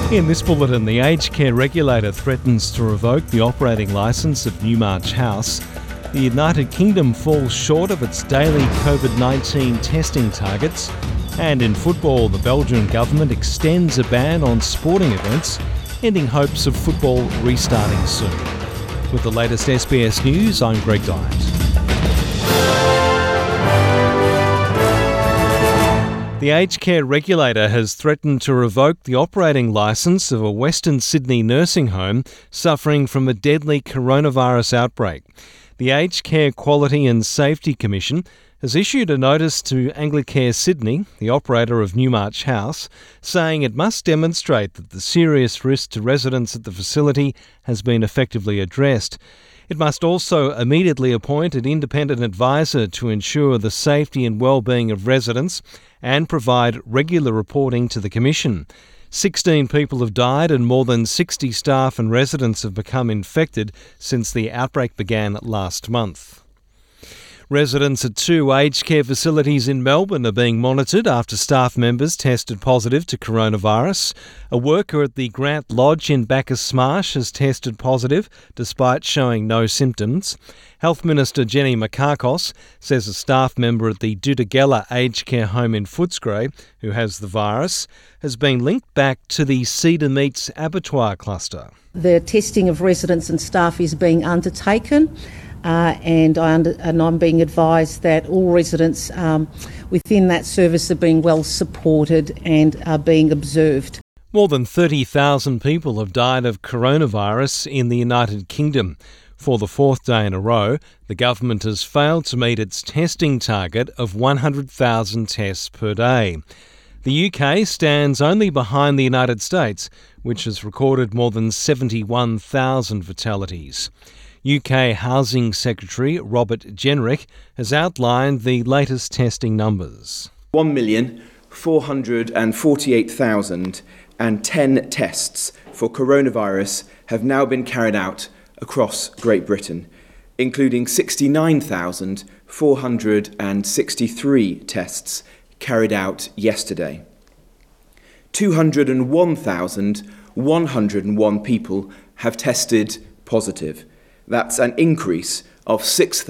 In this bulletin, the aged care regulator threatens to revoke the operating licence of Newmarch House. The United Kingdom falls short of its daily COVID-19 testing targets. And in football, the Belgian government extends a ban on sporting events, ending hopes of football restarting soon. With the latest SBS News, I'm Greg Dyett. The aged care regulator has threatened to revoke the operating licence of a Western Sydney nursing home suffering from a deadly coronavirus outbreak. The Aged Care Quality and Safety Commission has issued a notice to Anglicare Sydney, the operator of Newmarch House, saying it must demonstrate that the serious risk to residents at the facility has been effectively addressed. It must also immediately appoint an independent advisor to ensure the safety and well-being of residents and provide regular reporting to the Commission. 16 people have died and more than 60 staff and residents have become infected since the outbreak began last month. Residents at two aged care facilities in Melbourne are being monitored after staff members tested positive to coronavirus. A worker at the Grant Lodge in Bacchus Marsh has tested positive despite showing no symptoms. Health Minister Jenny Mikakos says a staff member at the Dudagella Aged Care Home in Footscray, who has the virus, has been linked back to the Cedar Meats abattoir cluster. The testing of residents and staff is being undertaken. And I'm being advised that all residents within that service are being well supported and are being observed. More than 30,000 people have died of coronavirus in the United Kingdom. For the fourth day in a row, the government has failed to meet its testing target of 100,000 tests per day. The UK stands only behind the United States, which has recorded more than 71,000 fatalities. UK Housing Secretary Robert Jenrick has outlined the latest testing numbers. 1,448,010 tests for coronavirus have now been carried out across Great Britain, including 69,463 tests carried out yesterday. 201,101 people have tested positive. That's an increase of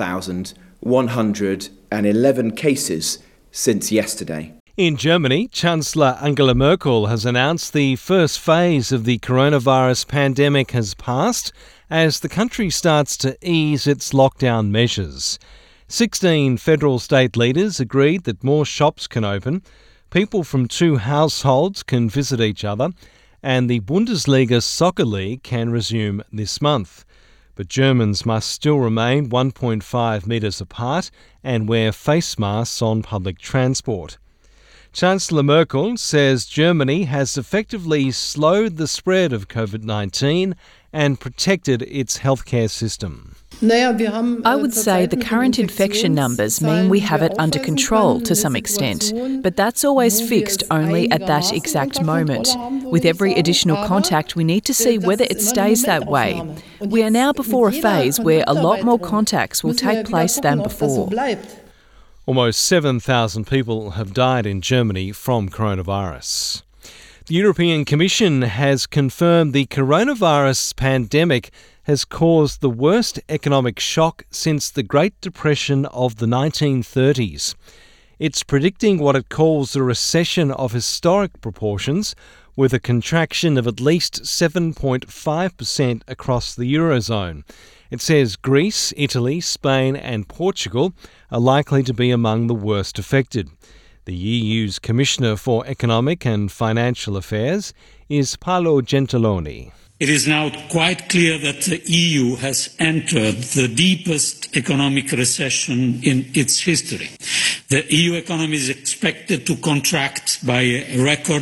6,111 cases since yesterday. In Germany, Chancellor Angela Merkel has announced the first phase of the coronavirus pandemic has passed as the country starts to ease its lockdown measures. 16 federal state leaders agreed that more shops can open, people from two households can visit each other, and the Bundesliga Soccer League can resume this month. But Germans must still remain 1.5 metres apart and wear face masks on public transport. Chancellor Merkel says Germany has effectively slowed the spread of COVID-19 and protected its healthcare system. I would say the current infection numbers mean we have it under control to some extent, but that's always fixed only at that exact moment. With every additional contact, we need to see whether it stays that way. We are now before a phase where a lot more contacts will take place than before. Almost 7,000 people have died in Germany from coronavirus. The European Commission has confirmed the coronavirus pandemic has caused the worst economic shock since the Great Depression of the 1930s. It's predicting what it calls a recession of historic proportions, with a contraction of at least 7.5% across the Eurozone. It says Greece, Italy, Spain and Portugal are likely to be among the worst affected. The EU's Commissioner for Economic and Financial Affairs is Paolo Gentiloni. It is now quite clear that the EU has entered the deepest economic recession in its history. The EU economy is expected to contract by a record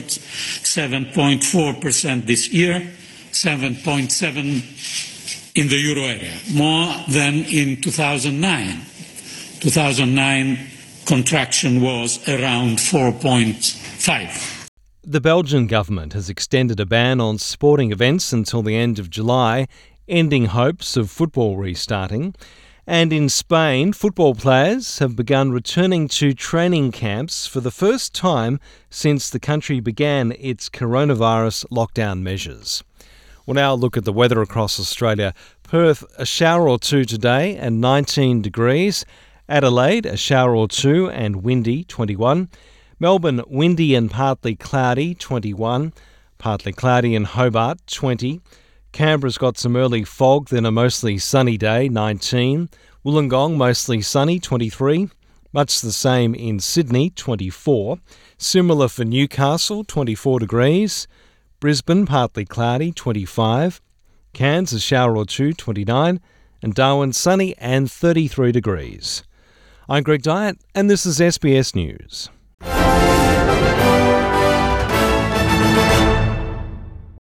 7.4% this year, 7.7% in the euro area, more than in 2009. 2009 contraction was around 4.5%. The Belgian government has extended a ban on sporting events until the end of July, ending hopes of football restarting. And in Spain, football players have begun returning to training camps for the first time since the country began its coronavirus lockdown measures. We'll now look at the weather across Australia. Perth, a shower or two today and 19 degrees. Adelaide, a shower or two and windy, 21. Melbourne, windy and partly cloudy, 21. Partly cloudy in Hobart, 20. Canberra's got some early fog, then a mostly sunny day, 19. Wollongong, mostly sunny, 23. Much the same in Sydney, 24. Similar for Newcastle, 24 degrees. Brisbane, partly cloudy, 25. Cairns, a shower or two, 29. And Darwin, sunny and 33 degrees. I'm Greg Dyett, and this is SBS News.